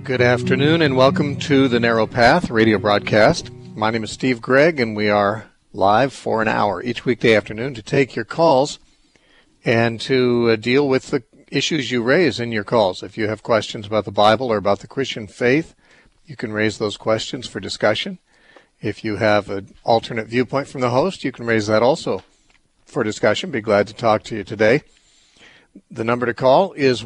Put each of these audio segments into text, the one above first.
Good afternoon and welcome to the Narrow Path radio broadcast. My name is Steve Gregg and we are live for an hour each weekday afternoon to take your calls and to deal with the issues you raise in your calls. If you have questions about the Bible or about the Christian faith, you can raise those questions for discussion. If you have an alternate viewpoint from the host, you can raise that also for discussion. Be glad to talk to you today. The number to call is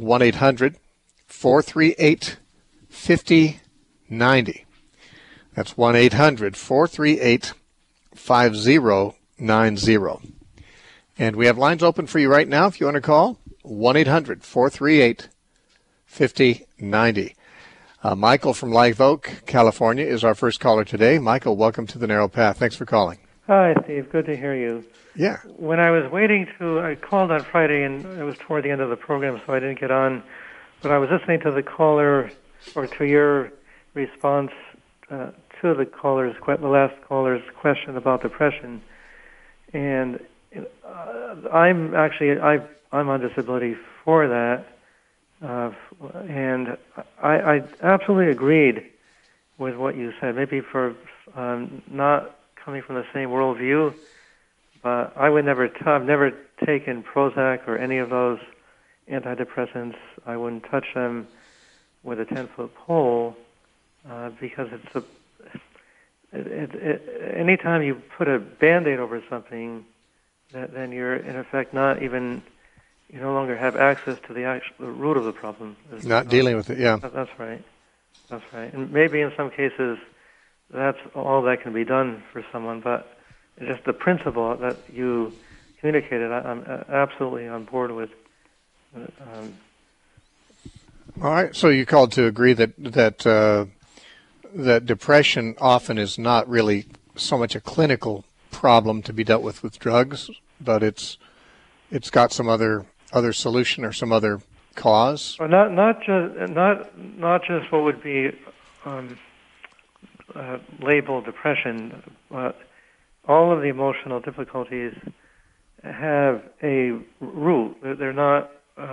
1-800-438-5090. That's 1-800-438-5090. And we have lines open for you right now if you want to call. 1-800-438-5090. Michael from Live Oak, California is our first caller today. Michael, welcome to the Narrow Path. Thanks for calling. Hi, Steve. Good to hear you. Yeah. When I was I called on Friday, and it was toward the end of the program, so I didn't get on. But I was listening to the caller, or to your response to the last caller's question about depression. And I'm on disability for that. And I absolutely agreed with what you said, maybe for not coming from the same worldview, but I would I've never taken Prozac or any of those antidepressants. I wouldn't touch them with a 10-foot pole because anytime you put a Band-Aid over something, then you're in effect you no longer have access to the root of the problem. Not dealing with it, yeah. That's right. That's right. And maybe in some cases that's all that can be done for someone, but just the principle that you communicated, I'm absolutely on board with. All right. So you called to agree that depression often is not really so much a clinical problem to be dealt with drugs, but it's got some other solution or some other cause. Well, not just what would be labeled depression, but all of the emotional difficulties have a root. They're not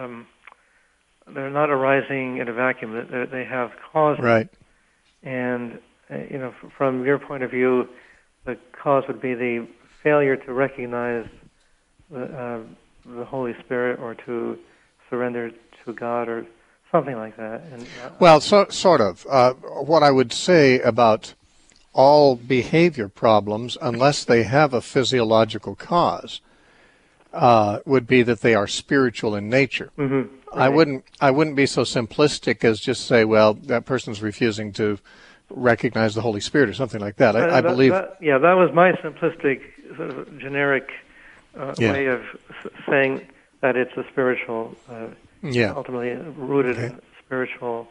arising in a vacuum. They have causes. Right. And from your point of view, the cause would be the failure to recognize the Holy Spirit or to surrender to God or something like that. And, well, sort of. What I would say about all behavior problems, unless they have a physiological cause, would be that they are spiritual in nature. Mm-hmm. Right. I wouldn't be so simplistic as just say, well, that person's refusing to recognize the Holy Spirit or something like that. I believe. That was my simplistic, sort of generic way of saying that it's a spiritual, ultimately rooted in spiritual,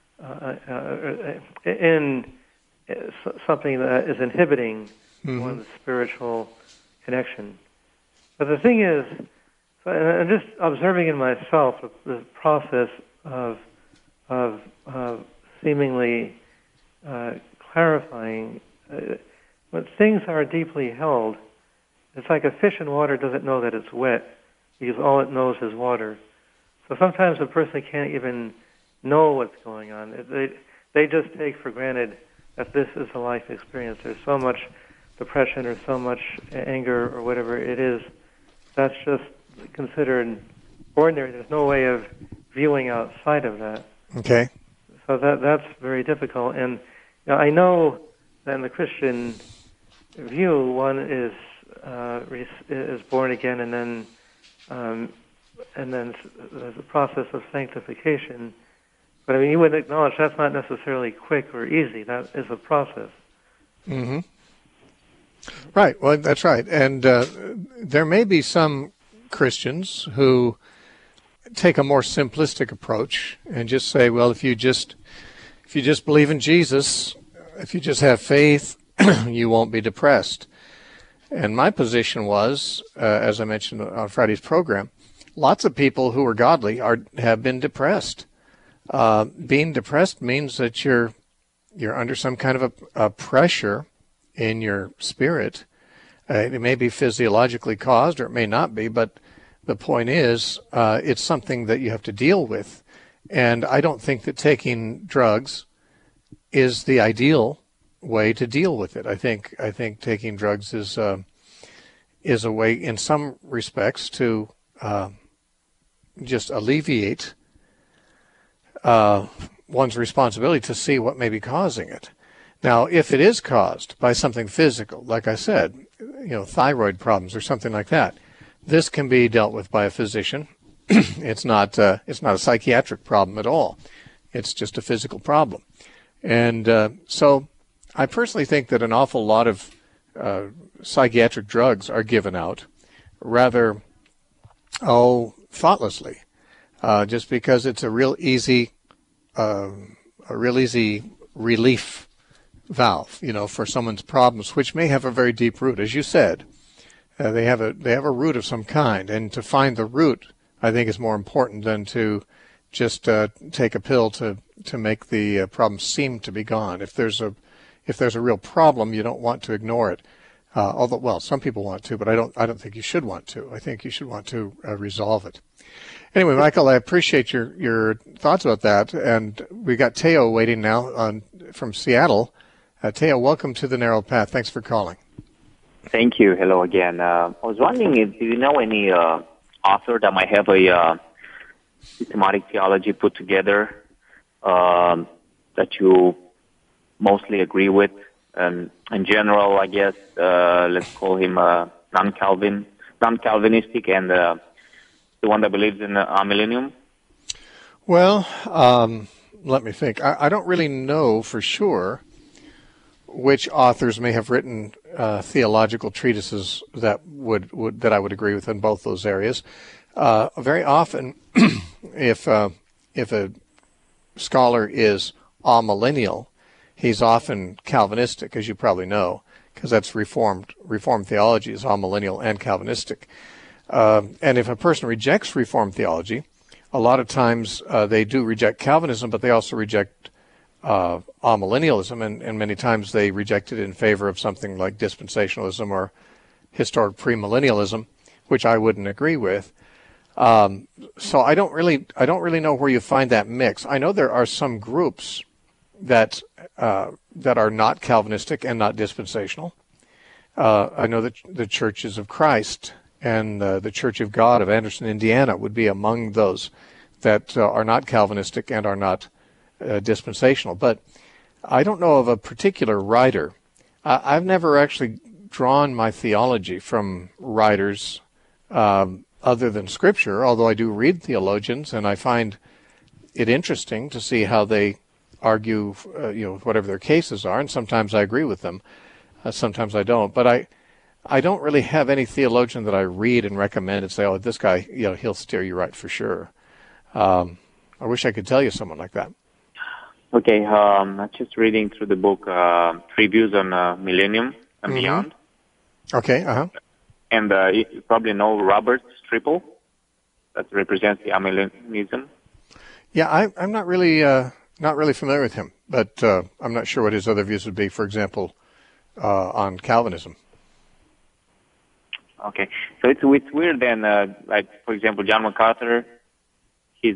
in something that is inhibiting one's spiritual connection. But the thing is, and just observing in myself the process of seemingly clarifying, when things are deeply held, it's like a fish in water doesn't know that it's wet because all it knows is water. So sometimes a person can't even know what's going on. They just take for granted that this is a life experience. There's so much depression or so much anger or whatever it is. That's just considered ordinary. There's no way of viewing outside of that. Okay. So that's very difficult. And I know that in the Christian view, one is born again, and then there's a process of sanctification. But I mean, you would acknowledge that's not necessarily quick or easy. That is a process. Mm-hmm. Right. Well, that's right. And there may be some Christians who take a more simplistic approach and just say, well, if you just believe in Jesus, if you just have faith, you won't be depressed. And my position was, as I mentioned on Friday's program, lots of people who are godly have been depressed. Being depressed means that you're under some kind of a pressure in your spirit. It may be physiologically caused, or it may not be, but the point is, it's something that you have to deal with. And I don't think that taking drugs is the ideal way to deal with it. I think taking drugs is a way, in some respects, to just alleviate one's responsibility to see what may be causing it. Now, if it is caused by something physical, like I said, thyroid problems or something like that, this can be dealt with by a physician. It's not a psychiatric problem at all. It's just a physical problem. And so I personally think that an awful lot of psychiatric drugs are given out rather, thoughtlessly, just because it's a real easy relief valve, for someone's problems, which may have a very deep root. As you said, they have a root of some kind, and to find the root, I think, is more important than to just take a pill to make the problem seem to be gone. If there's a real problem, you don't want to ignore it. Although, well, some people want to, but I don't think you should want to. I think you should want to resolve it. Anyway, Michael, I appreciate your thoughts about that, and we got Teo waiting now from Seattle. Teo, welcome to The Narrow Path. Thanks for calling. Thank you. Hello again. I was wondering, do you know any author that might have a systematic theology put together that you mostly agree with? In general, I guess, let's call him non-Calvinistic, and the one that believes in millennium? Well, let me think. I don't really know for sure which authors may have written theological treatises that I would agree with in both those areas. Very often, if a scholar is amillennial, he's often Calvinistic, as you probably know, because that's Reformed theology is amillennial and Calvinistic. And if a person rejects Reformed theology, a lot of times they do reject Calvinism, but they also reject amillennialism, and many times they reject it in favor of something like dispensationalism or historic premillennialism, which I wouldn't agree with. So I don't really know where you find that mix. I know there are some groups that are not Calvinistic and not dispensational. I know that the Churches of Christ and the Church of God of Anderson, Indiana, would be among those that are not Calvinistic and are not dispensational. But I don't know of a particular writer. I've never actually drawn my theology from writers other than Scripture, although I do read theologians, and I find it interesting to see how they argue, whatever their cases are, and sometimes I agree with them, sometimes I don't. But I don't really have any theologian that I read and recommend and say, oh, this guy, he'll steer you right for sure. I wish I could tell you someone like that. Okay, I'm just reading through the book, Three Views on Millennium and Beyond. Okay, And you probably know Robert Stripple, that represents the amillennialism. Yeah, I'm not really familiar with him, but I'm not sure what his other views would be, for example, on Calvinism. Okay, so it's weird then, like, for example, John MacArthur, he's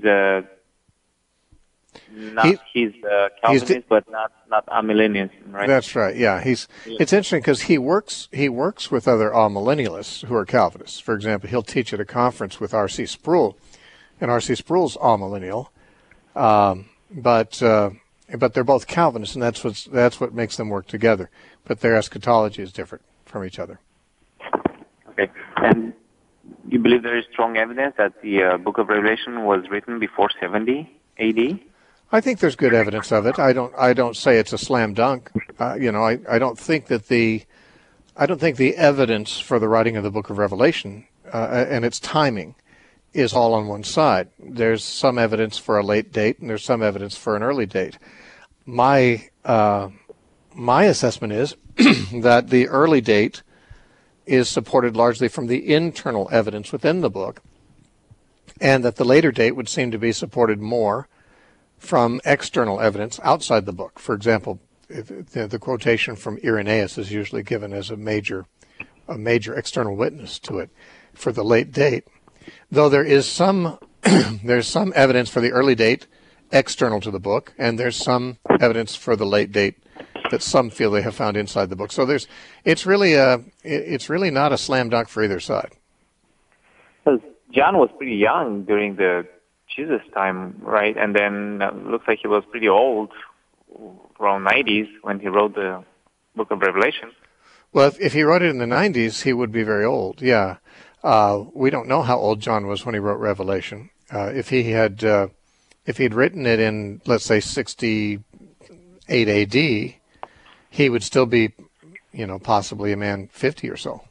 Calvinist, but not amillennialist, right? That's right. Yeah, it's interesting because he works with other amillennialists who are Calvinists. For example, he'll teach at a conference with R.C. Sproul, and R.C. Sproul's amillennial, but they're both Calvinists, and that's what makes them work together. But their eschatology is different from each other. Okay, and you believe there is strong evidence that the Book of Revelation was written before 70 A.D.? I think there's good evidence of it. I don't say it's a slam dunk. I don't think the evidence for the writing of the Book of Revelation and its timing is all on one side. There's some evidence for a late date, and there's some evidence for an early date. My assessment is that the early date is supported largely from the internal evidence within the book, and that the later date would seem to be supported more from external evidence outside the book. For example, the quotation from Irenaeus is usually given as a major external witness to it for the late date. Though there is some there's some evidence for the early date external to the book, and there's some evidence for the late date that some feel they have found inside the book. So it's really not a slam dunk for either side. Because John was pretty young during the Jesus time, right? And then looks like he was pretty old, around 90s, when he wrote the book of Revelation. Well, if he wrote it in the 90s, he would be very old, yeah. We don't know how old John was when he wrote Revelation. If he had written it in, let's say, 68 A.D., he would still be, possibly a man 50 or so.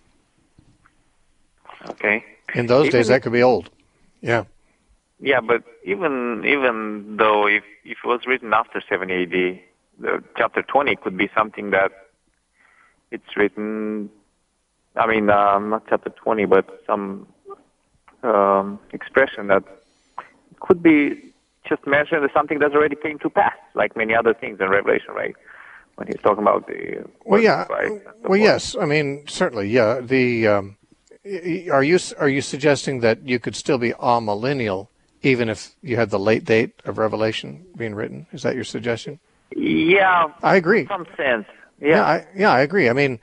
Okay. In those days, that could be old. Yeah. Yeah, but even though if it was written after 70 A.D., the chapter 20 could be something that it's written. I mean, not chapter 20, but some expression that could be just mentioned as something that's already came to pass, like many other things in Revelation, right? When he's talking about the yes. I mean, certainly, yeah. Are you suggesting that you could still be amillennial even if you had the late date of Revelation being written? Is that your suggestion? Yeah, I agree. In some sense, yeah. I agree. I mean,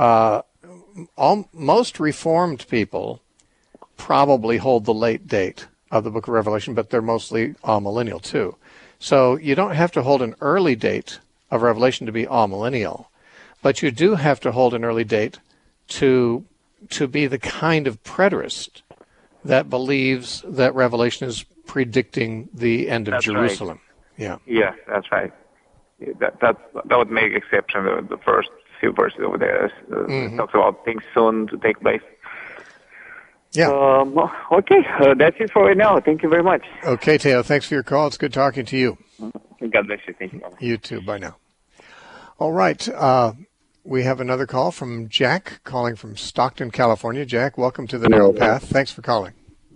most Reformed people probably hold the late date of the Book of Revelation, but they're mostly amillennial too. So you don't have to hold an early date of Revelation to be amillennial, but you do have to hold an early date to be the kind of preterist that believes that Revelation is predicting the end of Jerusalem. Right. Yeah. Yes, that's right. That would make exception. The first few verses over there talks about things soon to take place. Yeah. Okay, that's it for right now. Thank you very much. Okay, Teo, thanks for your call. It's good talking to you. God bless you. Thank you. You too. Bye now. All right. We have another call from Jack, calling from Stockton, California. Jack, welcome to the Narrow Path. Thanks for calling.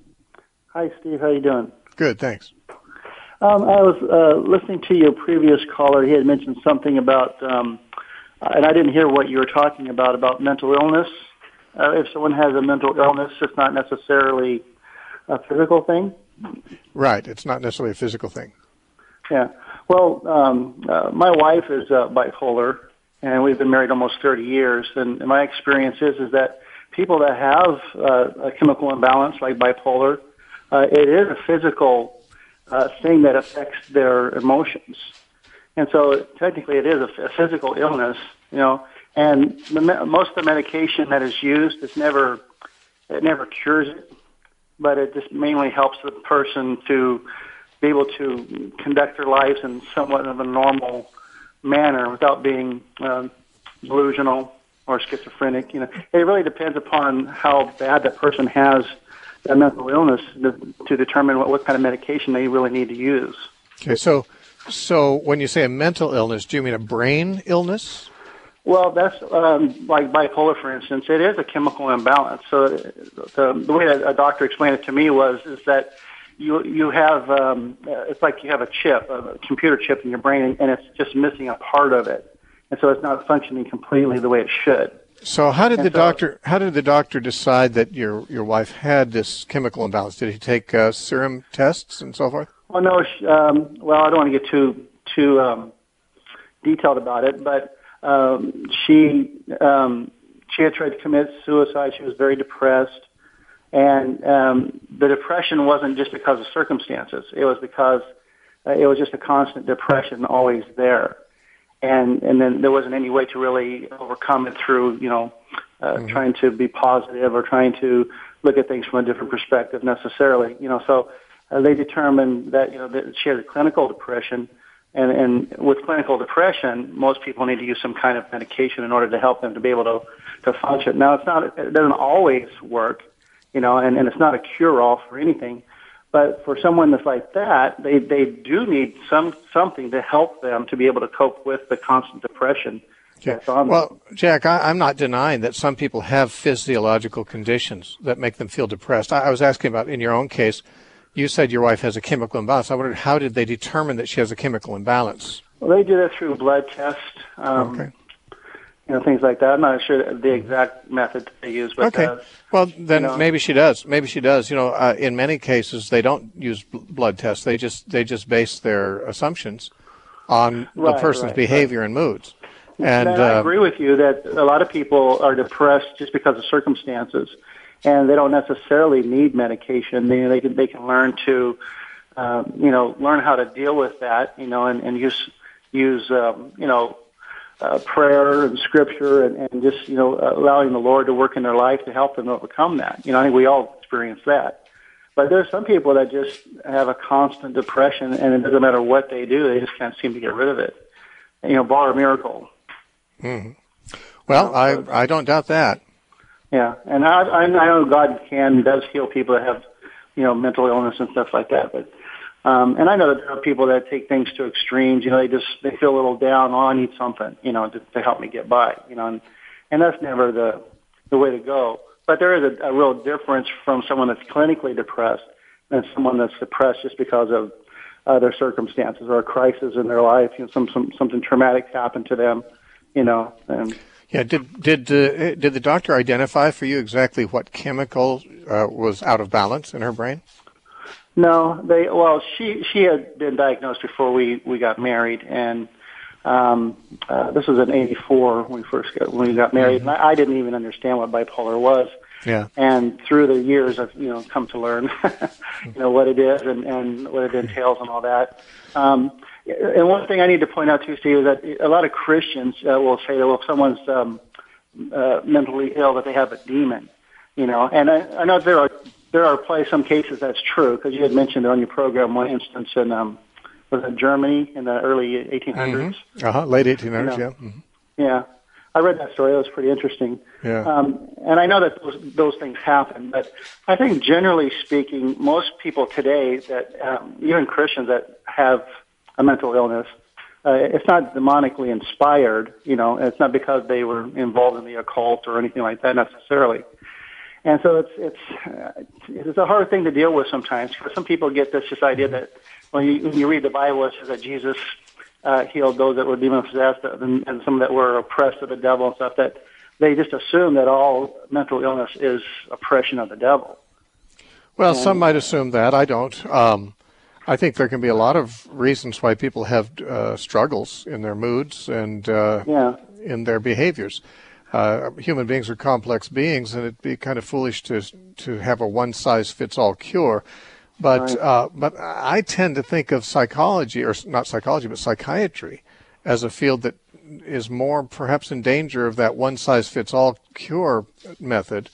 Hi, Steve. How you doing? Good, thanks. I was listening to your previous caller. He had mentioned something about, and I didn't hear what you were talking about mental illness. If someone has a mental illness, it's not necessarily a physical thing. Right. It's not necessarily a physical thing. Yeah. Well, my wife is bipolar, and we've been married almost 30 years. And my experience is that people that have a chemical imbalance like bipolar, it is a physical thing that affects their emotions. And so technically it is a physical illness, and most of the medication that is used, it never cures it, but it just mainly helps the person to be able to conduct their lives in somewhat of a normal manner without being delusional or schizophrenic. It really depends upon how bad that person has that mental illness to determine what kind of medication they really need to use. Okay, so when you say a mental illness, do you mean a brain illness? Well, that's like bipolar, for instance. It is a chemical imbalance. So the way that a doctor explained it to me is that you have it's like you have a chip, a computer chip in your brain, and it's just missing a part of it, and so it's not functioning completely the way it should. So how did the doctor decide that your wife had this chemical imbalance? Did he take serum tests and so forth? Oh no. Well, I don't want to get too detailed about it, but she had tried to commit suicide. She was very depressed, and the depression wasn't just because of circumstances. It was because it was just a constant depression, always there. And then there wasn't any way to really overcome it through, trying to be positive or trying to look at things from a different perspective necessarily. So they determined that, that she had a clinical depression. And with clinical depression, most people need to use some kind of medication in order to help them to be able to function. Now, it doesn't always work, and it's not a cure-all for anything. But for someone that's like that, they do need something to help them to be able to cope with the constant depression. Okay. Well, Jack, I'm not denying that some people have physiological conditions that make them feel depressed. I was asking about, in your own case, you said your wife has a chemical imbalance. I wondered, how did they determine that she has a chemical imbalance? Well, they do that through blood tests. Okay. things like that. I'm not sure the exact method that they use, but okay. Well, then maybe she does. Maybe she does. In many cases, they don't use blood tests. They just base their assumptions on the person's behavior and moods. And I agree with you that a lot of people are depressed just because of circumstances, and they don't necessarily need medication. They can learn to learn how to deal with that. And use prayer and scripture and just allowing the Lord to work in their life to help them overcome that. I think we all experience that. But there's some people that just have a constant depression, and it doesn't matter what they do, they just can't seem to get rid of it. Bar a miracle. Mm-hmm. Well, I don't doubt that. Yeah, and I know God does heal people that have mental illness and stuff like that. But and I know that there are people that take things to extremes. They feel a little down. Oh, I need something, to help me get by. And that's never the way to go. But there is a real difference from someone that's clinically depressed and someone that's depressed just because of their circumstances or a crisis in their life. Something traumatic happened to them. And yeah. Did the doctor identify for you exactly what chemical was out of balance in her brain? No, she had been diagnosed before we got married, and this was in '84 when we got married, and I didn't even understand what bipolar was. Yeah. And through the years, I've come to learn, what it is and what it entails and all that. And one thing I need to point out too, Steve, is that a lot of Christians will say that if someone's mentally ill, that they have a demon. And I know there are probably some cases that's true, because you had mentioned on your program one instance in was it Germany in the early 1800s? Mm-hmm. Late 1800s, yeah. Mm-hmm. Yeah, I read that story. It was pretty interesting. Yeah. And I know that those things happen, but I think generally speaking, most people today that even Christians that have a mental illness, it's not demonically inspired. It's not because they were involved in the occult or anything like that necessarily. And so it's a hard thing to deal with sometimes, because some people get this idea that when you read the Bible, it says that Jesus healed those that were demon possessed and some that were oppressed of the devil and stuff, that they just assume that all mental illness is oppression of the devil. Well, some might assume that. I don't. I think there can be a lot of reasons why people have struggles in their moods and in their behaviors. Human beings are complex beings, and it'd be kind of foolish to have a one-size-fits-all cure. But I tend to think of psychology, or not psychology, but psychiatry, as a field that is more perhaps in danger of that one-size-fits-all cure method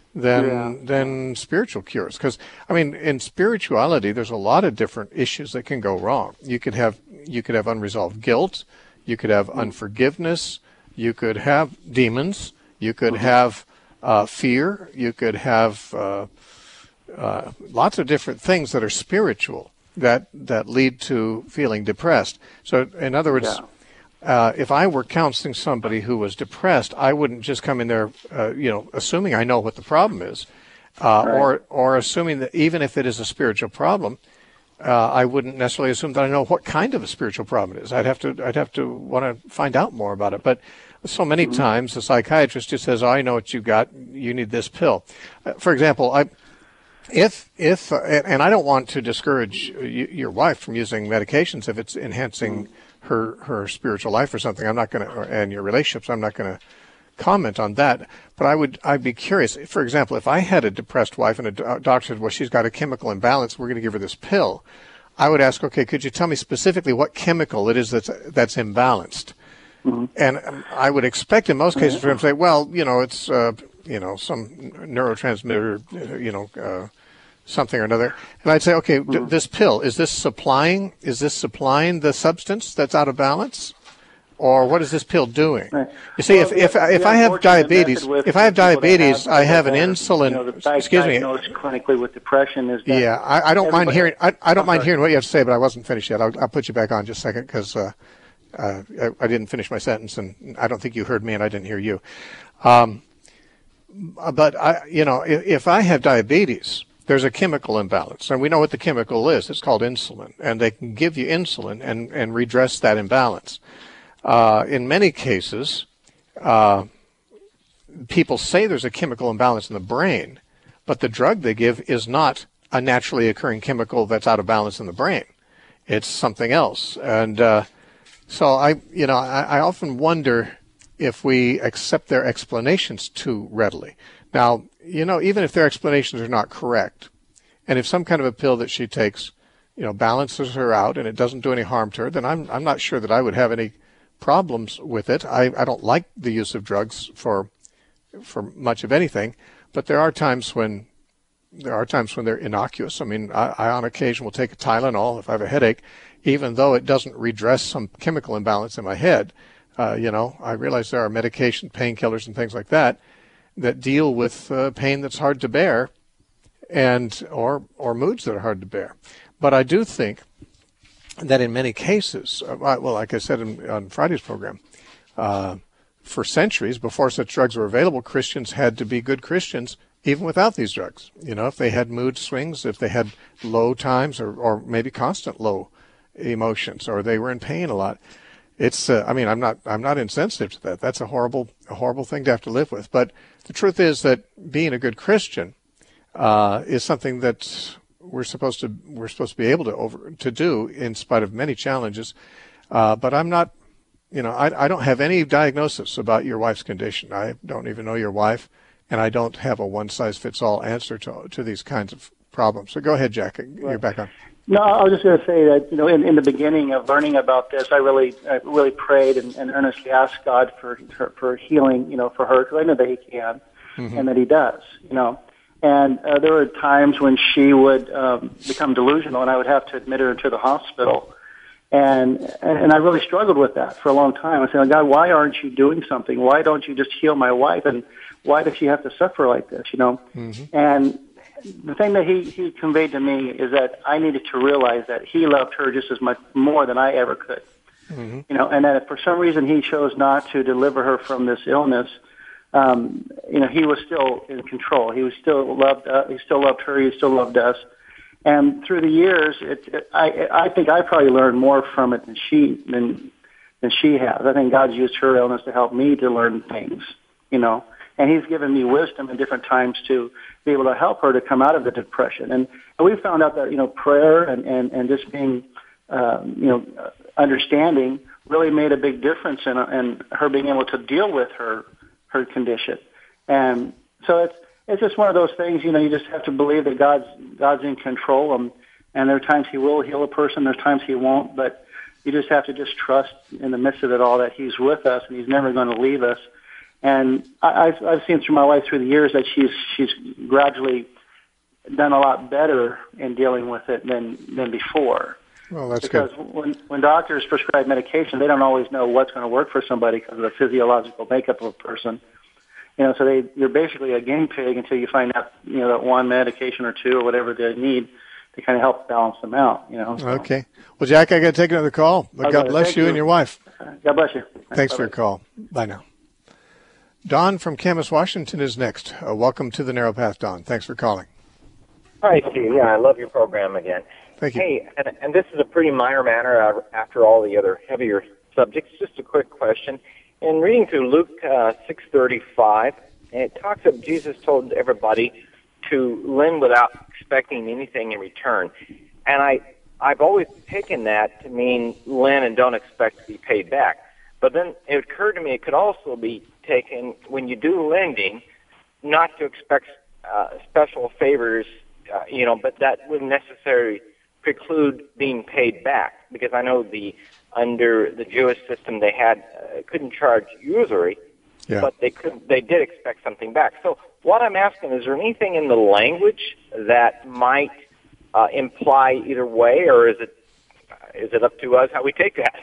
than spiritual cures. Because, in spirituality, there's a lot of different issues that can go wrong. You could have unresolved guilt. You could have unforgiveness. You could have demons. You could have fear. You could have lots of different things that are spiritual that lead to feeling depressed. So, in other words, if I were counseling somebody who was depressed, I wouldn't just come in there, assuming I know what the problem is, or assuming that even if it is a spiritual problem, I wouldn't necessarily assume that I know what kind of a spiritual problem it is. I'd have to want to find out more about it. But so many times the psychiatrist just says, "Oh, I know what you got. You need this pill." For example, if and I don't want to discourage your wife from using medications if it's enhancing her spiritual life or something. I'm not going to, and your relationships. I'm not going to comment on that. But I'd be curious. For example, if I had a depressed wife and a doctor said, "Well, she's got a chemical imbalance. We're going to give her this pill," I would ask, "Okay, could you tell me specifically what chemical it is that's imbalanced?" Mm-hmm. And I would expect in most cases for him to say, "Well, it's some neurotransmitter, something or another." And I'd say, "Okay, this pill, is this supplying the substance that's out of balance? Or what is this pill doing?" Right. You see, if I have diabetes, I have an insulin. Excuse me. Clinically with depression is that. Yeah, I don't mind hearing. I don't mind hearing what you have to say, but I wasn't finished yet. I'll put you back on just a second because I didn't finish my sentence, and I don't think you heard me, and I didn't hear you. But if I have diabetes, there's a chemical imbalance, and we know what the chemical is. It's called insulin, and they can give you insulin and redress that imbalance. In many cases, people say there's a chemical imbalance in the brain, but the drug they give is not a naturally occurring chemical that's out of balance in the brain. It's something else. And so I often wonder if we accept their explanations too readily. Now, even if their explanations are not correct, and if some kind of a pill that she takes, balances her out and it doesn't do any harm to her, then I'm not sure that I would have any problems with it. I don't like the use of drugs for much of anything, but there are times when they're innocuous. I mean, I on occasion will take a Tylenol if I have a headache, even though it doesn't redress some chemical imbalance in my head. I realize there are medication, painkillers, and things like that deal with pain that's hard to bear, or moods that are hard to bear. But I do think that in many cases, like I said on Friday's program, for centuries before such drugs were available, Christians had to be good Christians even without these drugs. If they had mood swings, if they had low times or maybe constant low emotions, or they were in pain a lot. It's I'm not insensitive to that. That's a horrible thing to have to live with. But the truth is that being a good Christian is something that we're supposed to be able to do in spite of many challenges. But I'm not, I don't have any diagnosis about your wife's condition. I don't even know your wife, and I don't have a one-size-fits-all answer to these kinds of problems. So go ahead, Jack. You're back on. No, I was just going to say that, in the beginning of learning about this, I really prayed and earnestly asked God for healing, for her, because I know that He can, and that He does, And there were times when she would become delusional, and I would have to admit her to the hospital. And I really struggled with that for a long time. I said, God, why aren't you doing something? Why don't you just heal my wife? And why does she have to suffer like this, And the thing that he conveyed to me is that I needed to realize that He loved her just as much more than I ever could. And that if for some reason He chose not to deliver her from this illness, He was still in control. He still loved her. He still loved us. And through the years, I think I probably learned more from it than she has. I think God's used her illness to help me to learn things, And He's given me wisdom in different times to be able to help her to come out of the depression. And we found out that, prayer and just being, understanding really made a big difference in her being able to deal with her condition. And so it's just one of those things, you just have to believe that God's in control. And there are times He will heal a person, there's times He won't, but you just have to just trust in the midst of it all that He's with us and He's never going to leave us. And I've seen through my wife through the years that she's gradually done a lot better in dealing with it than before. Well, that's because good. when doctors prescribe medication, they don't always know what's going to work for somebody because of the physiological makeup of a person. So you're basically a guinea pig until you find out, that one medication or two or whatever they need to kind of help balance them out, So. Okay. Well, Jack, I got to take another call. But God bless you and your wife. God bless you. Thanks for your call. Bye now. Don from Camas, Washington is next. Welcome to the Narrow Path, Don. Thanks for calling. Hi, Steve. Yeah, I love your program again. Thank you. Hey, and this is a pretty minor matter after all the other heavier subjects. Just a quick question. In reading through Luke 6:35, it talks about Jesus told everybody to lend without expecting anything in return. And I've always taken that to mean lend and don't expect to be paid back. But then it occurred to me it could also be taken when you do lending, not to expect special favors, but that wouldn't necessarily preclude being paid back, because I know under the Jewish system they couldn't charge usury, but they did expect something back. So what I'm asking, is there anything in the language that might imply either way, or is it up to us how we take that?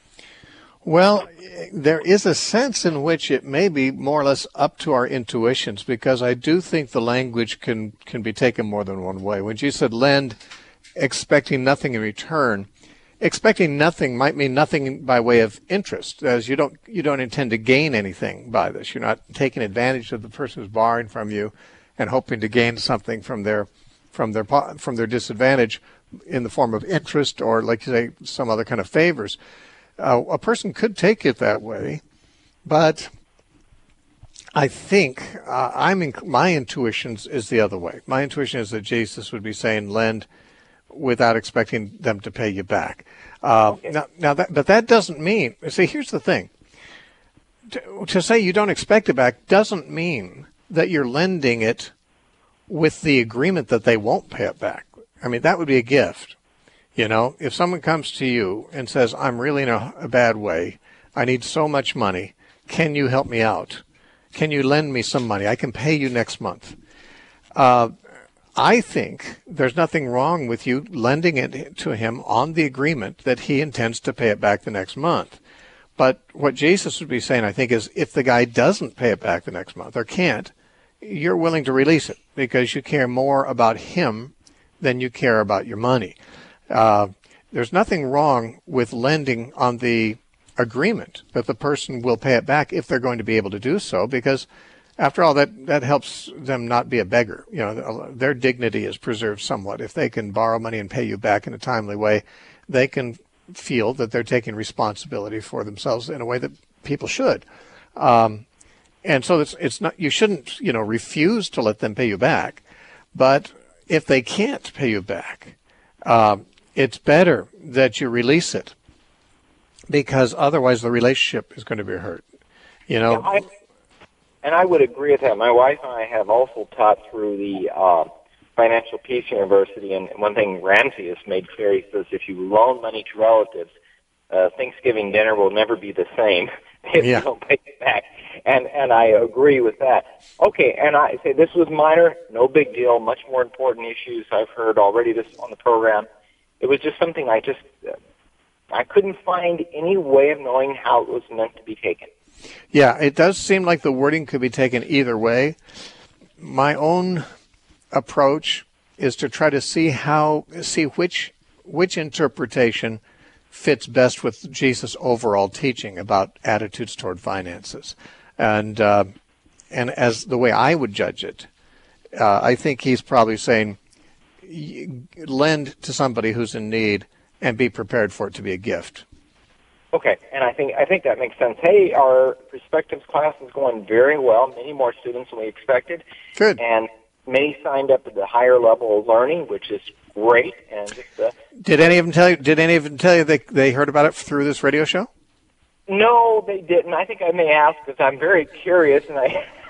Well, there is a sense in which it may be more or less up to our intuitions, because I do think the language can be taken more than one way. When you said lend, expecting nothing in return, expecting nothing might mean nothing by way of interest, as you don't intend to gain anything by this. You're not taking advantage of the person who's borrowing from you and hoping to gain something from their disadvantage in the form of interest or, like you say, some other kind of favors. A person could take it that way, but I think my intuition is the other way. My intuition is that Jesus would be saying, lend without expecting them to pay you back. Okay. But that doesn't mean, see, here's the thing. To say you don't expect it back doesn't mean that you're lending it with the agreement that they won't pay it back. I mean, that would be a gift. You know, if someone comes to you and says, I'm really in a bad way, I need so much money, can you help me out? Can you lend me some money? I can pay you next month. I think there's nothing wrong with you lending it to him on the agreement that he intends to pay it back the next month. But what Jesus would be saying, I think, is if the guy doesn't pay it back the next month or can't, you're willing to release it because you care more about him than you care about your money. There's nothing wrong with lending on the agreement that the person will pay it back if they're going to be able to do so, because after all, that helps them not be a beggar. You know, their dignity is preserved somewhat. If they can borrow money and pay you back in a timely way, they can feel that they're taking responsibility for themselves in a way that people should. And so it's not, you shouldn't, refuse to let them pay you back. But if they can't pay you back, it's better that you release it, because otherwise the relationship is going to be hurt. Yeah, and I would agree with that. My wife and I have also taught through the Financial Peace University, and one thing Ramsey has made clear, he says, if you loan money to relatives, Thanksgiving dinner will never be the same if you don't pay it back. And I agree with that. Okay, and I say this was minor, no big deal, much more important issues I've heard already this on the program. It was just something I couldn't find any way of knowing how it was meant to be taken. Yeah, it does seem like the wording could be taken either way. My own approach is to try to see which interpretation fits best with Jesus' overall teaching about attitudes toward finances. And as the way I would judge it, I think he's probably saying, lend to somebody who's in need and be prepared for it to be a gift. Okay, and I think that makes sense. Hey, our perspectives class is going very well. Many more students than we expected. Good. And many signed up at the higher level of learning, which is great. And just, did any of them tell you they heard about it through this radio show? No, they didn't. I think I may ask because I'm very curious, and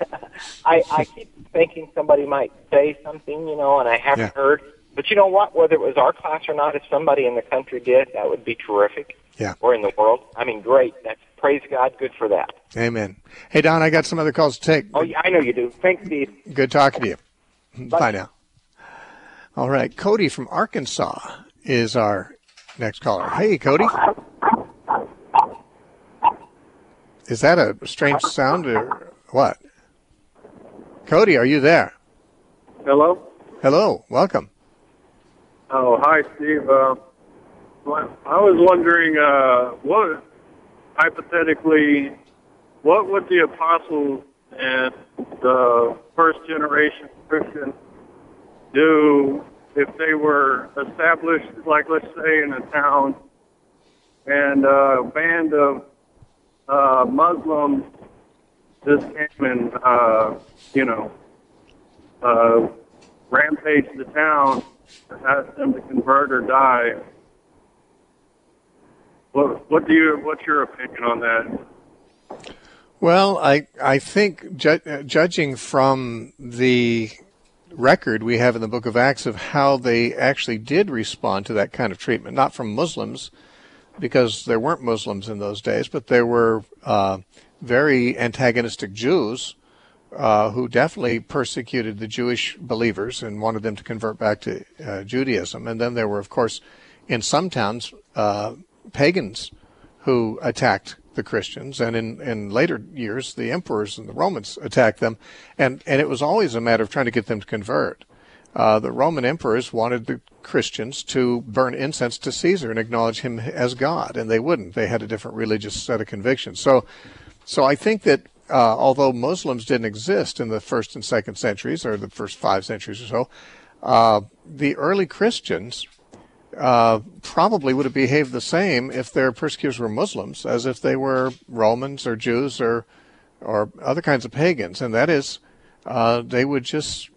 I keep thinking somebody might say something, and I haven't heard. But you know what? Whether it was our class or not, if somebody in the country did, that would be terrific. Yeah. Or in the world. I mean, great. That's, praise God. Good for that. Amen. Hey, Don, I got some other calls to take. Oh, yeah, I know you do. Thanks, Steve. Good talking to you. Bye now. All right. Cody from Arkansas is our next caller. Hey, Cody. Is that a strange sound or what? Cody, are you there? Hello? Hello. Welcome. Oh, hi, Steve. I was wondering, hypothetically, what would the apostles and the first generation Christians do if they were established, like, let's say, in a town, and a band of Muslims just came and, rampaged the town, asked them to convert or die? What's your opinion on that? Well, I think judging from the record we have in the book of Acts of how they actually did respond to that kind of treatment, not from Muslims, because there weren't Muslims in those days, but there were very antagonistic Jews who definitely persecuted the Jewish believers and wanted them to convert back to Judaism. And then there were, of course, in some towns, pagans who attacked the Christians, and in later years the emperors and the Romans attacked them, and it was always a matter of trying to get them to convert. The Roman emperors wanted the Christians to burn incense to Caesar and acknowledge him as God, and they wouldn't. They had a different religious set of convictions. So I think that although Muslims didn't exist in the first and second centuries, or the first 5 centuries or so, the early Christians probably would have behaved the same if their persecutors were Muslims as if they were Romans or Jews or or other kinds of pagans, and that is they would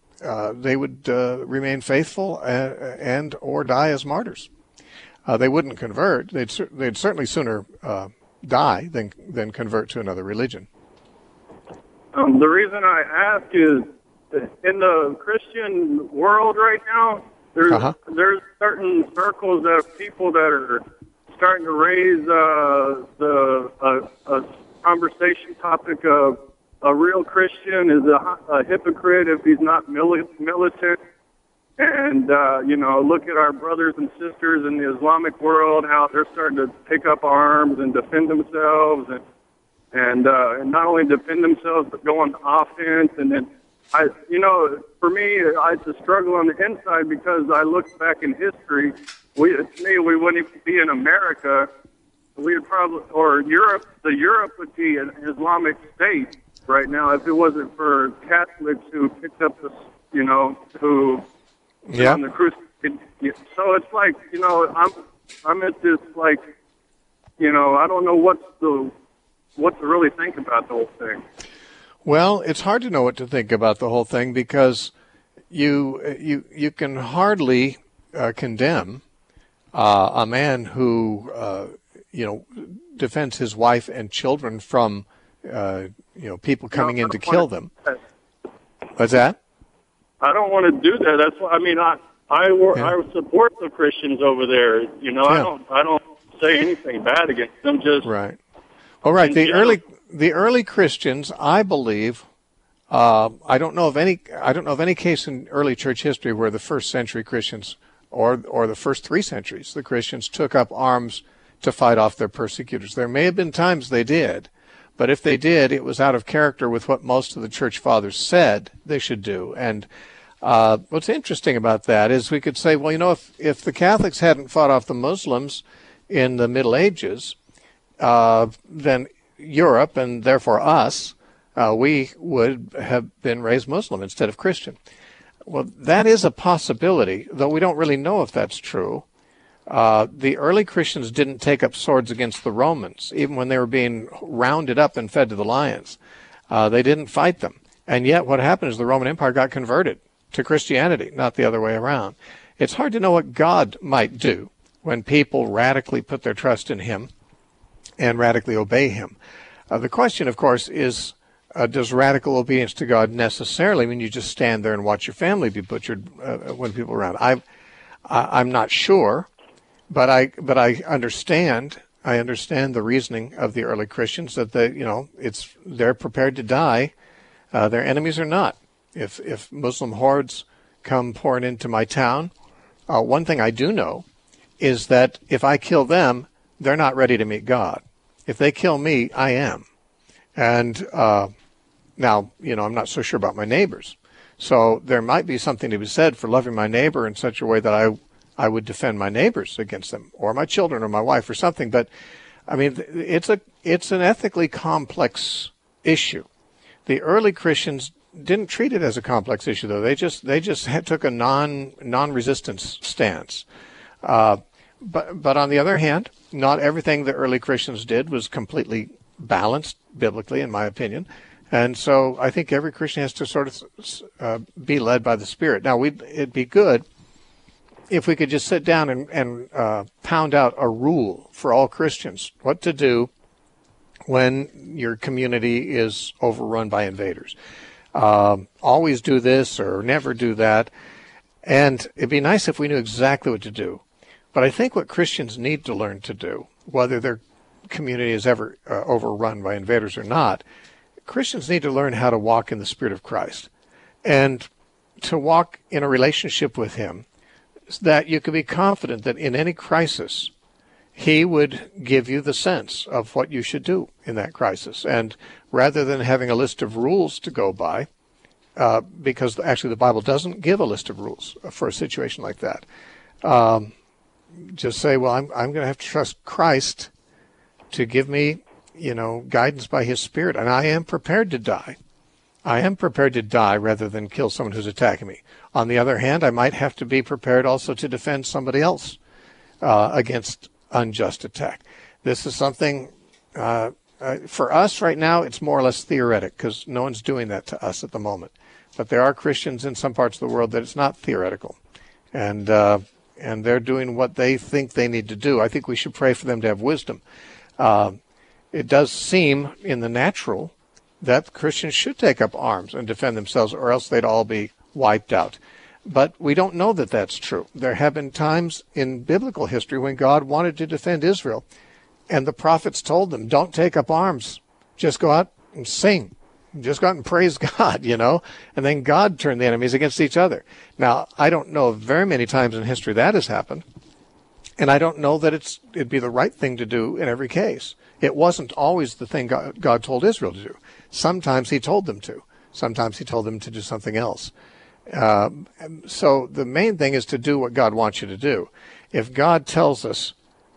remain faithful and or die as martyrs. They wouldn't convert. They'd certainly sooner die than convert to another religion. The reason I ask is in the Christian world right now, there's certain circles of people that are starting to raise a conversation topic of a real Christian is a hypocrite if he's not militant. And, look at our brothers and sisters in the Islamic world, how they're starting to pick up arms and defend themselves and not only defend themselves, but go on offense. And then, for me, it's a struggle on the inside because I look back in history. We wouldn't even be in America. We'd probably, or Europe would be an Islamic state right now if it wasn't for Catholics who picked up who on the crucifix. So it's like, I'm at this like, I don't know what to really think about the whole thing. Well, it's hard to know what to think about the whole thing because you can hardly condemn a man who defends his wife and children from people coming in to kill them. What's that? I don't want to do that. That's why I support the Christians over there. I don't say anything bad against them. Just right. All right. The early Christians, I believe. I don't know of any case in early church history where the first century Christians or the first 3 centuries the Christians took up arms to fight off their persecutors. There may have been times they did, but if they did, it was out of character with what most of the church fathers said they should do. And what's interesting about that is we could say, well, if the Catholics hadn't fought off the Muslims in the Middle Ages, then Europe, and therefore us, we would have been raised Muslim instead of Christian. Well, that is a possibility, though we don't really know if that's true. The early Christians didn't take up swords against the Romans, even when they were being rounded up and fed to the lions. They didn't fight them. And yet what happened is the Roman Empire got converted to Christianity, not the other way around. It's hard to know what God might do when people radically put their trust in him and radically obey him. The question, of course, is does radical obedience to God necessarily mean you just stand there and watch your family be butchered when people are around? I'm not sure. But I understand. I understand the reasoning of the early Christians that they're prepared to die. Their enemies are not. If Muslim hordes come pouring into my town, one thing I do know is that if I kill them, they're not ready to meet God. If they kill me, I am. And now, I'm not so sure about my neighbors. So there might be something to be said for loving my neighbor in such a way that I would defend my neighbors against them, or my children, or my wife, or something. But I mean, it's an ethically complex issue. The early Christians didn't treat it as a complex issue, though. They just took a non-resistance stance. But on the other hand, not everything the early Christians did was completely balanced biblically, in my opinion. And so I think every Christian has to sort of be led by the Spirit. Now, it'd be good if we could just sit down and pound out a rule for all Christians, what to do when your community is overrun by invaders. Always do this or never do that. And it'd be nice if we knew exactly what to do. But I think what Christians need to learn to do, whether their community is ever overrun by invaders or not, Christians need to learn how to walk in the Spirit of Christ and to walk in a relationship with him so that you can be confident that in any crisis, he would give you the sense of what you should do in that crisis. And rather than having a list of rules to go by, because actually the Bible doesn't give a list of rules for a situation like that, just say, well, I'm going to have to trust Christ to give me, guidance by his Spirit, and I am prepared to die. I am prepared to die rather than kill someone who's attacking me. On the other hand, I might have to be prepared also to defend somebody else against unjust attack. This is something for us right now, it's more or less theoretic because no one's doing that to us at the moment. But there are Christians in some parts of the world that it's not theoretical, and they're doing what they think they need to do. I think we should pray for them to have wisdom. It does seem in the natural that Christians should take up arms and defend themselves, or else they'd all be wiped out. But we don't know that that's true. There have been times in biblical history when God wanted to defend Israel, and the prophets told them, don't take up arms. Just go out and sing. Just go out and praise God, And then God turned the enemies against each other. Now, I don't know of very many times in history that has happened, and I don't know that it'd be the right thing to do in every case. It wasn't always the thing God told Israel to do. Sometimes he told them to. Sometimes he told them to do something else. So the main thing is to do what God wants you to do. If God tells us,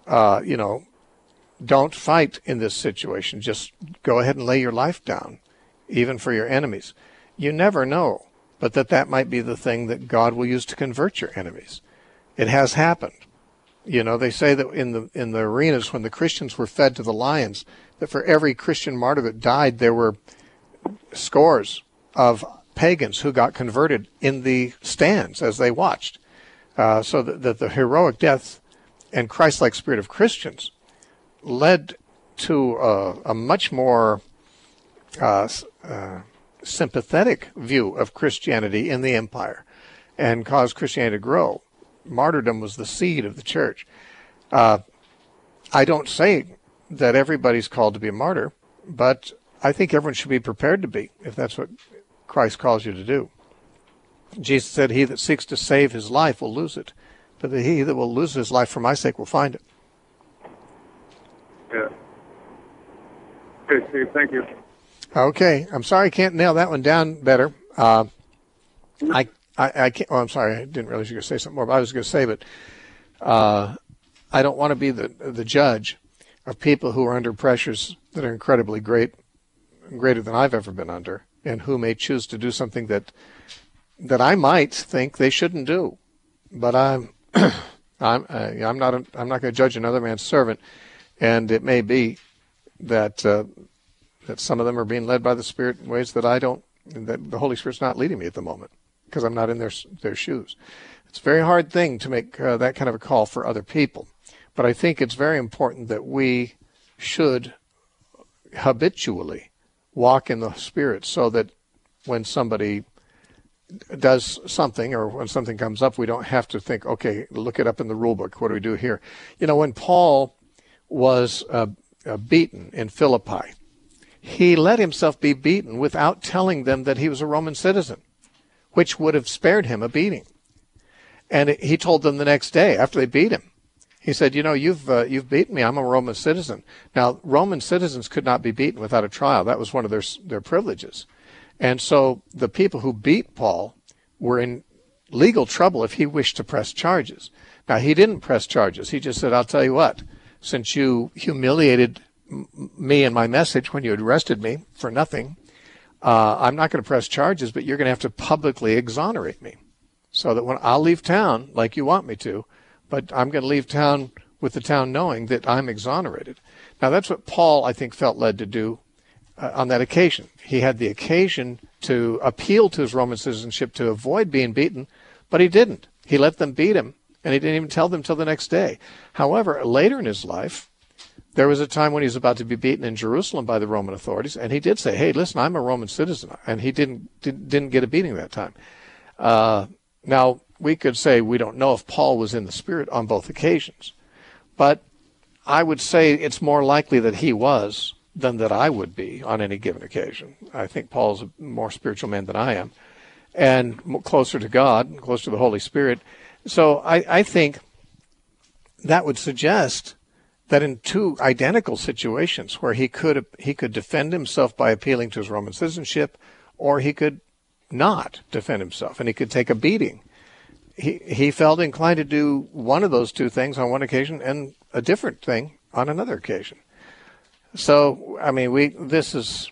don't fight in this situation, just go ahead and lay your life down, even for your enemies. You never know, but that might be the thing that God will use to convert your enemies. It has happened. They say that in the arenas when the Christians were fed to the lions, that for every Christian martyr that died, there were scores of pagans who got converted in the stands as they watched. So that the heroic death and Christ-like spirit of Christians led to a much more sympathetic view of Christianity in the empire and caused Christianity to grow. Martyrdom was the seed of the church. I don't say that everybody's called to be a martyr, but I think everyone should be prepared to be, if that's what Christ calls you to do. Jesus said, he that seeks to save his life will lose it, but he that will lose his life for my sake will find it. Yeah. Okay, Steve, thank you. Okay, I'm sorry I can't nail that one down better. I can't. Oh, I'm sorry, I didn't realize you were going to say something more. But I was going to say, but I don't want to be the judge of people who are under pressures that are incredibly greater than I've ever been under, and who may choose to do something that I might think they shouldn't do. But I'm not going to judge another man's servant, and it may be that some of them are being led by the Spirit in ways that that the Holy Spirit's not leading me at the moment, because I'm not in their shoes. It's a very hard thing to make that kind of a call for other people. But I think it's very important that we should habitually walk in the Spirit, so that when somebody does something or when something comes up, we don't have to think, okay, look it up in the rule book. What do we do here? When Paul was beaten in Philippi, he let himself be beaten without telling them that he was a Roman citizen, which would have spared him a beating. And he told them the next day after they beat him, he said, you've beaten me. I'm a Roman citizen. Now, Roman citizens could not be beaten without a trial. That was one of their privileges. And so the people who beat Paul were in legal trouble if he wished to press charges. Now, he didn't press charges. He just said, I'll tell you what, since you humiliated me and my message when you had arrested me for nothing, I'm not going to press charges, but you're going to have to publicly exonerate me, so that when I'll leave town like you want me to, but I'm going to leave town with the town knowing that I'm exonerated. Now, that's what Paul, I think, felt led to do on that occasion. He had the occasion to appeal to his Roman citizenship to avoid being beaten, but he didn't. He let them beat him, and he didn't even tell them till the next day. However, later in his life, there was a time when he was about to be beaten in Jerusalem by the Roman authorities, and he did say, hey, listen, I'm a Roman citizen, and he didn't get a beating that time. Now, we could say we don't know if Paul was in the Spirit on both occasions, but I would say it's more likely that he was than that I would be on any given occasion. I think Paul's a more spiritual man than I am, and closer to God, closer to the Holy Spirit. So I think that would suggest that in two identical situations where he could defend himself by appealing to his Roman citizenship, or he could not defend himself and he could take a beating, he felt inclined to do one of those two things on one occasion and a different thing on another occasion. So, I mean, this is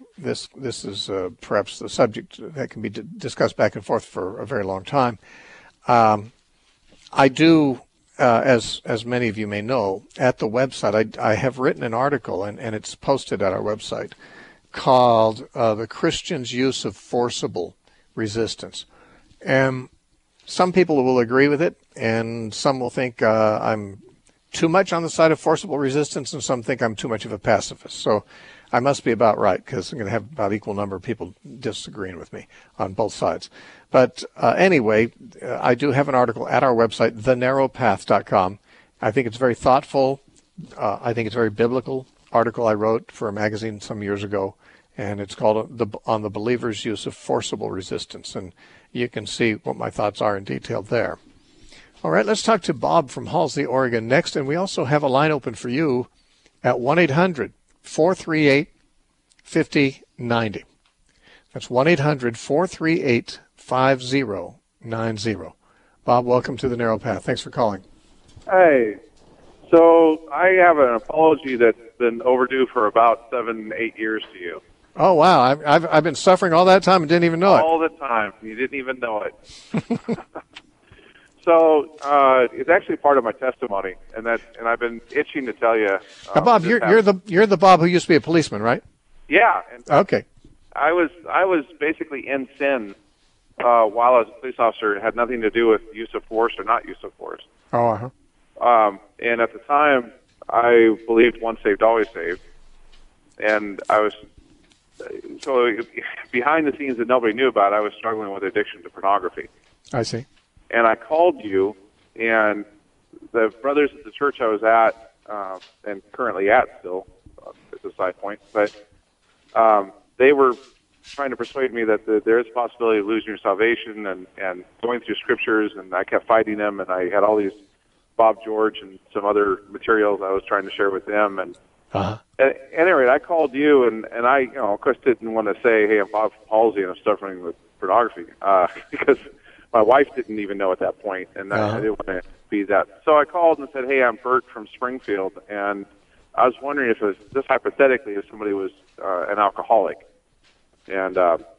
perhaps the subject that can be discussed back and forth for a very long time. I do as many of you may know, at the website, I have written an article, and it's posted at our website, called The Christian's Use of Forcible Resistance. And some people will agree with it, and some will think I'm too much on the side of forcible resistance, and some think I'm too much of a pacifist. So I must be about right, because I'm going to have about equal number of people disagreeing with me on both sides. But anyway, I do have an article at our website, thenarrowpath.com. I think it's very thoughtful. I think it's a very biblical article I wrote for a magazine some years ago, and it's called On the Believer's Use of Forcible Resistance. And you can see what my thoughts are in detail there. All right, let's talk to Bob from Halsey, Oregon next. And we also have a line open for you at 1-800-438-5090. That's 1-800-438-5090. Bob, welcome to the Narrow Path. Thanks for calling. Hey, so I have an apology that's been overdue for about 7-8 years to you. Oh, wow. I've been suffering all that time and didn't even know it. All the time. You didn't even know it. So it's actually part of my testimony, and I've been itching to tell you. Now, Bob, you're the Bob who used to be a policeman, right? Yeah. And okay. I was basically in sin while I was a police officer. It had nothing to do with use of force or not use of force. Oh, uh-huh. And at the time, I believed once saved, always saved. And I was, so behind the scenes that nobody knew about, I was struggling with addiction to pornography. I see. And I called you, and the brothers at the church I was at, and currently at still, as a side point, but they were trying to persuade me that there is a possibility of losing your salvation and going through scriptures, and I kept fighting them, and I had all these Bob George and some other materials I was trying to share with them. And at any rate, I called you, and I, of course, didn't want to say, hey, I'm Bob from Halsey and I'm suffering with pornography, because my wife didn't even know at that point, and I didn't want to be that. So I called and said, hey, I'm Bert from Springfield, and I was wondering if it was, just hypothetically, if somebody was an alcoholic. And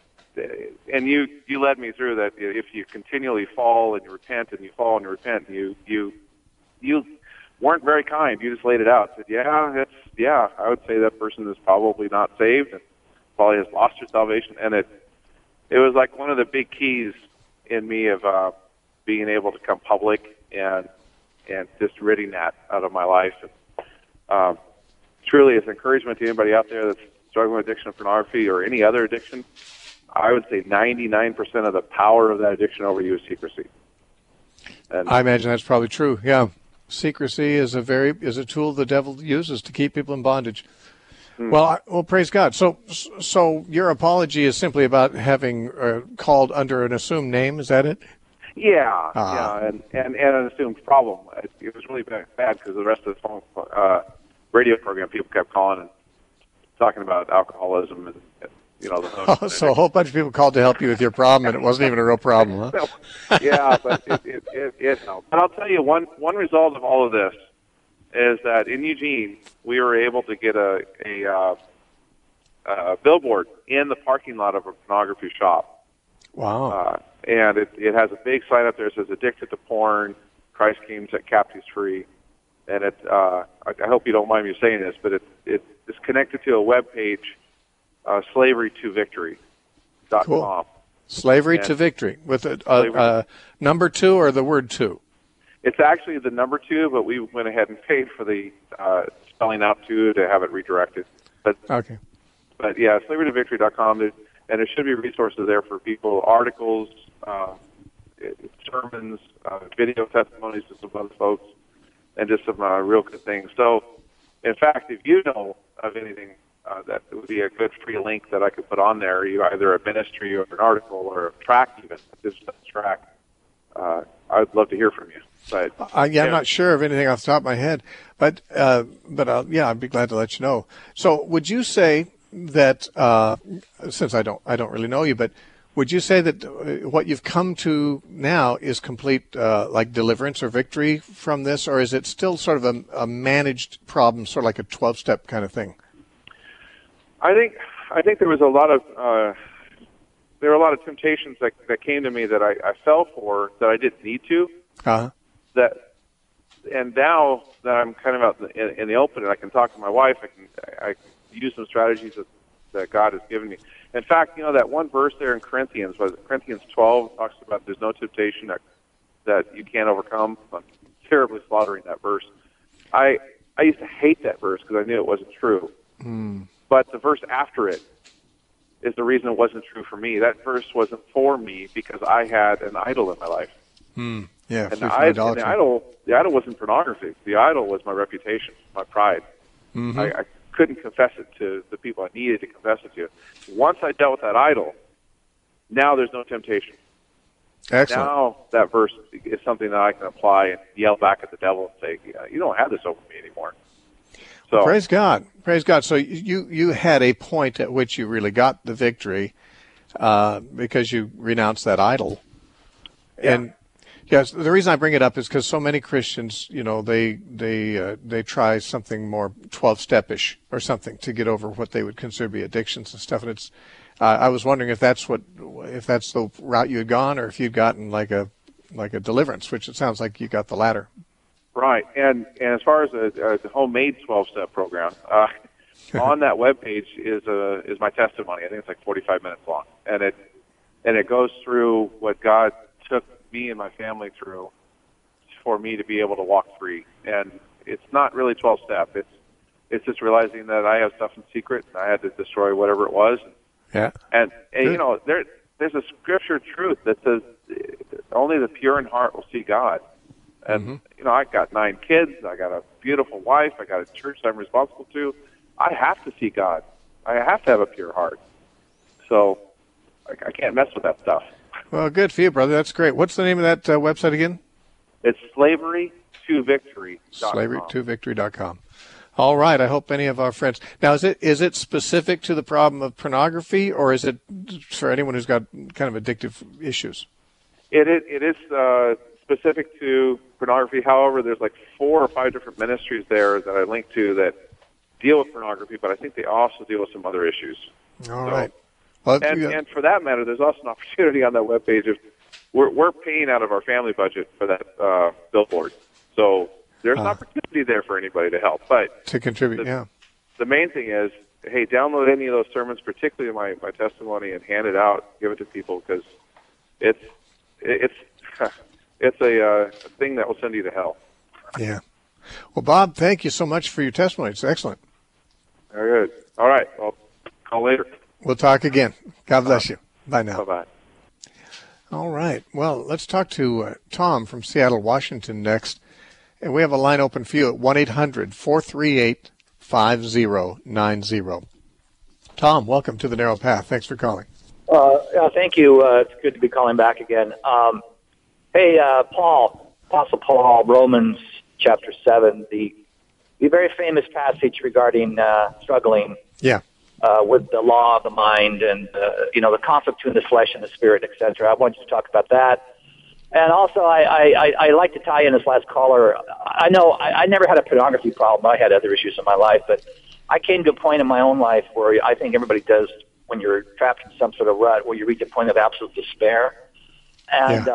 you led me through that. If you continually fall and you repent and you fall and you repent, you weren't very kind. You just laid it out. Said, I would say that person is probably not saved and probably has lost their salvation. And it was like one of the big keys in me of being able to come public and just ridding that out of my life. And, truly, it's encouragement to anybody out there that's struggling with addiction to pornography or any other addiction. I would say 99% of the power of that addiction over you is secrecy. And I imagine that's probably true. Yeah, secrecy is a tool the devil uses to keep people in bondage. Well, praise God. So your apology is simply about having called under an assumed name. Is that it? Yeah, and an assumed problem. It was really bad because the rest of the phone radio program, people kept calling and talking about alcoholism and the hook. So a whole bunch of people called to help you with your problem, and it wasn't even a real problem, huh? Yeah, but it helped. And I'll tell you, one result of all of this is that in Eugene, we were able to get a billboard in the parking lot of a pornography shop. Wow. And it has a big sign up there that says, "Addicted to porn, Christ came to set captives free." And I hope you don't mind me saying this, but it's connected to a web page, slaverytovictory.com. Cool. Slavery to Victory with a number 2 or the word 2? It's actually the number 2, but we went ahead and paid for the spelling out 2 to have it redirected. Okay. But yeah, slaverytovictory.com, and there should be resources there for people, articles, sermons, video testimonies to some other folks, and just some real good things. So, in fact, if you know of anything that would be a good free link that I could put on there, either a ministry or an article or a track even, this track, I'd love to hear from you. But, I'm not sure of anything off the top of my head, but I'd be glad to let you know. So would you say that, since I don't really know you, but would you say that what you've come to now is complete, like deliverance or victory from this, or is it still sort of a managed problem, sort of like a 12-step kind of thing? I think there was a lot of there were a lot of temptations that came to me that I fell for that I didn't need to. Uh-huh. That and now that I'm kind of out in the open and I can talk to my wife, I can use some strategies that God has given me. In fact, that one verse there in Corinthians 12, talks about there's no temptation that you can't overcome. I'm terribly slaughtering that verse. I used to hate that verse because I knew it wasn't true. But the verse after it is the reason it wasn't true for me. That verse wasn't for me because I had an idol in my life. Yeah, and the idol wasn't pornography. The idol was my reputation, my pride. I couldn't confess it to the people I needed to confess it to. Once I dealt with that idol, now there's no temptation. Excellent. Now that verse is something that I can apply and yell back at the devil and say, you don't have this over me anymore. So praise God. Praise God. So you had a point at which you really got the victory because you renounced that idol. Yeah. And yes, the reason I bring it up is because so many Christians, they try something more 12-step-ish or something to get over what they would consider to be addictions and stuff. And it's, I was wondering if that's the route you had gone, or if you'd gotten like a deliverance, which it sounds like you got the latter. Right, and as far as a homemade 12-step program, on that webpage is my testimony. I think it's like 45 minutes long, and it goes through what God took me and my family through for me to be able to walk free. And it's not really 12-step. It's just realizing that I have stuff in secret, and I had to destroy whatever it was. Yeah, and there's a scripture truth that says only the pure in heart will see God. And, I got 9 kids. I got a beautiful wife. I got a church that I'm responsible to. I have to see God. I have to have a pure heart. So I can't mess with that stuff. Well, good for you, brother. That's great. What's the name of that website again? It's slavery2victory.com. Slavery2victory.com. All right. I hope any of our friends. Now, is it specific to the problem of pornography, or is it for anyone who's got kind of addictive issues? It is specific to pornography. However, there's like 4 or 5 different ministries there that I link to that deal with pornography, but I think they also deal with some other issues. All right. Well, and for that matter, there's also an opportunity on that webpage. If we're paying out of our family budget for that billboard, so there's an opportunity there for anybody to help. But to contribute, the main thing is, hey, download any of those sermons, particularly my testimony, and hand it out, give it to people, because it's a thing that will send you to hell. Yeah. Well, Bob, thank you so much for your testimony. It's excellent. Very good. All right. I'll call later. We'll talk again. God bless you. Bye now. Bye-bye. All right. Well, let's talk to Tom from Seattle, Washington next. And we have a line open for you at 1-800-438-5090. Tom, welcome to The Narrow Path. Thanks for calling. Thank you. It's good to be calling back again. Hey, Apostle Paul, Romans chapter 7, the very famous passage regarding struggling with the law of the mind and, the conflict between the flesh and the spirit, etc. I want you to talk about that. And also, I like to tie in this last caller. I know I never had a pornography problem. I had other issues in my life, but I came to a point in my own life where I think everybody does when you're trapped in some sort of rut, where you reach a point of absolute despair. And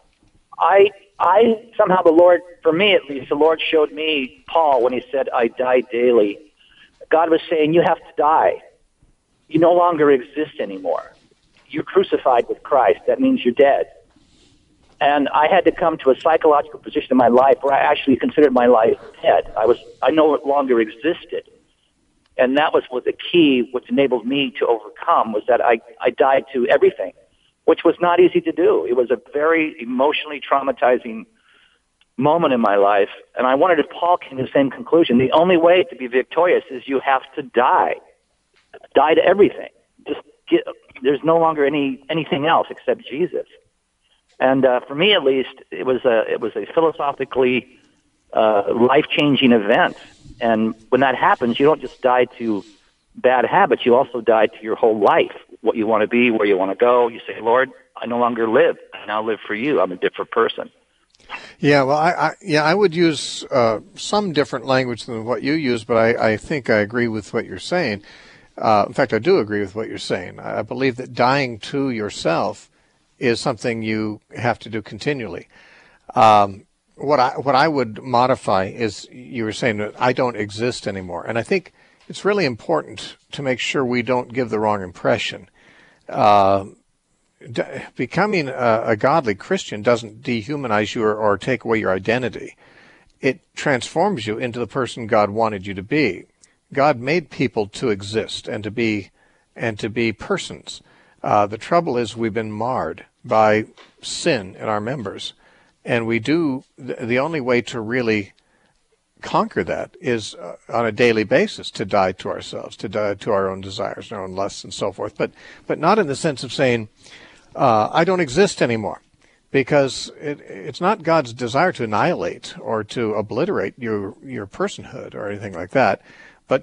I somehow the Lord, for me at least, the Lord showed me Paul when he said, I die daily. God was saying, you have to die. You no longer exist anymore. You're crucified with Christ. That means you're dead. And I had to come to a psychological position in my life where I actually considered my life dead. I no longer existed. And that was the key, which enabled me to overcome, was that I died to everything, which was not easy to do. It was a very emotionally traumatizing moment in my life. And I wondered if Paul came to the same conclusion. The only way to be victorious is you have to die. Die to everything. There's no longer anything else except Jesus. And for me, at least, it was a philosophically life-changing event. And when that happens, you don't just die to bad habits. You also die to your whole life, what you want to be, where you want to go. You say, Lord, I no longer live. I now live for you. I'm a different person. Yeah, well, I would use some different language than what you use, but I think I agree with what you're saying. In fact, I do agree with what you're saying. I believe that dying to yourself is something you have to do continually. what I would modify is, you were saying that I don't exist anymore, and I think it's really important to make sure we don't give the wrong impression. Becoming a godly Christian doesn't dehumanize you or take away your identity. It transforms you into the person God wanted you to be. God made people to exist and to be persons. The trouble is we've been marred by sin in our members, and the only way to really conquer that is on a daily basis to die to ourselves, to die to our own desires, our own lusts, and so forth. But not in the sense of saying, I don't exist anymore, because it's not God's desire to annihilate or to obliterate your personhood or anything like that, but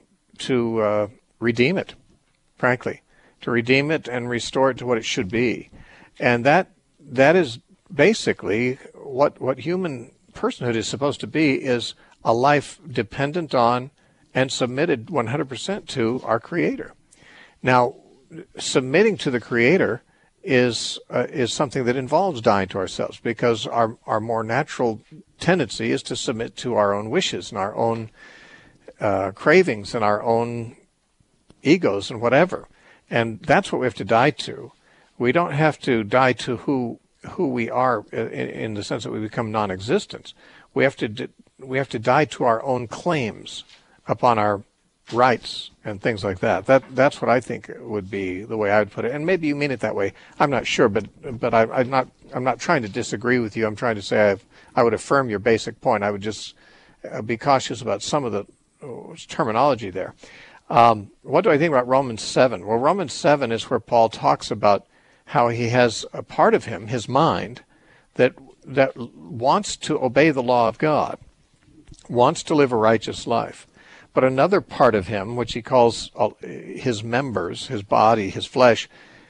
to redeem it, frankly, to redeem it and restore it to what it should be. And that is basically what human personhood is supposed to be, is a life dependent on and submitted 100% to our Creator. Now, submitting to the Creator is something that involves dying to ourselves, because our more natural tendency is to submit to our own wishes and our own cravings and our own egos and whatever. And that's what we have to die to. We don't have to die to who we are in the sense that we become non-existent. We have to die to our own claims upon our rights and things like that. That's what I think would be the way I would put it. And maybe you mean it that way. I'm not sure, but I'm not trying to disagree with you. I'm trying to say I would affirm your basic point. I would just be cautious about some of the terminology there. What do I think about Romans 7? Well, Romans 7 is where Paul talks about how he has a part of him, his mind, that wants to obey the law of God, wants to live a righteous life. But another part of him, which he calls his members, his body, his flesh,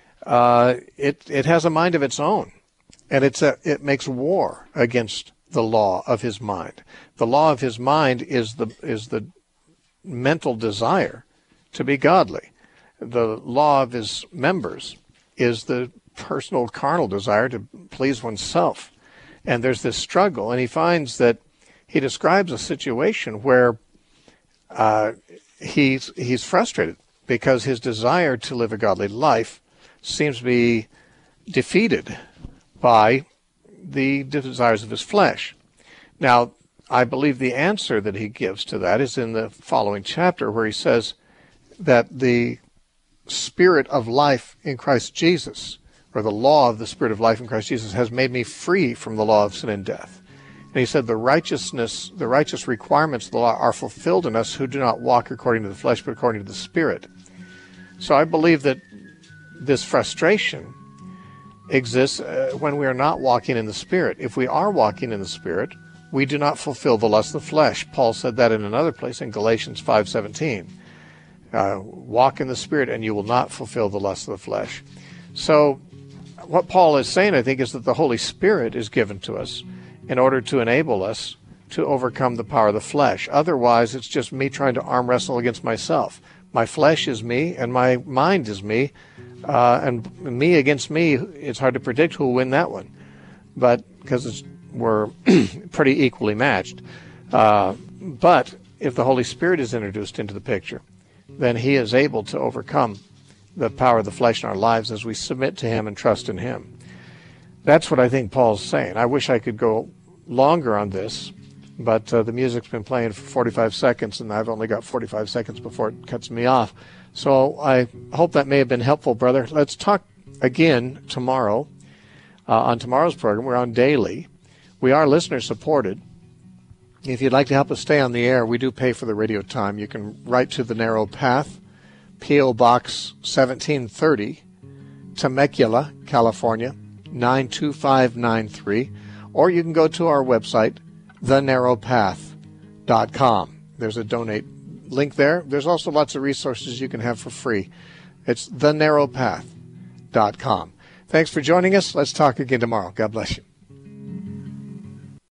it has a mind of its own, and it makes war against the law of his mind. The law of his mind is the mental desire to be godly. The law of his members is the personal carnal desire to please oneself. And there's this struggle, and he finds that he describes a situation where he's frustrated because his desire to live a godly life seems to be defeated by the desires of his flesh. Now, I believe the answer that he gives to that is in the following chapter, where he says that the Spirit of life in Christ Jesus, or the law of the Spirit of life in Christ Jesus, has made me free from the law of sin and death. And he said the righteous requirements of the law are fulfilled in us who do not walk according to the flesh, but according to the Spirit. So I believe that this frustration exists when we are not walking in the Spirit. If we are walking in the Spirit, we do not fulfill the lust of the flesh. Paul said that in another place in Galatians 5:17. Walk in the Spirit and you will not fulfill the lust of the flesh. So what Paul is saying, I think, is that the Holy Spirit is given to us in order to enable us to overcome the power of the flesh. Otherwise, it's just me trying to arm wrestle against myself. My flesh is me and my mind is me, and me against me, it's hard to predict who will win that one, but because we're pretty equally matched. But if the Holy Spirit is introduced into the picture, then he is able to overcome the power of the flesh in our lives as we submit to him and trust in him. That's what I think Paul's saying. I wish I could go longer on this, but the music's been playing for 45 seconds, and I've only got 45 seconds before it cuts me off. So I hope that may have been helpful, brother. Let's talk again tomorrow. On tomorrow's program, we're on daily. We are listener-supported. If you'd like to help us stay on the air, we do pay for the radio time. You can write to The Narrow Path, P.O. Box 1730, Temecula, California, 92593, or you can go to our website, thenarrowpath.com. There's a donate link there. There's also lots of resources you can have for free. It's thenarrowpath.com. Thanks for joining us. Let's talk again tomorrow. God bless you.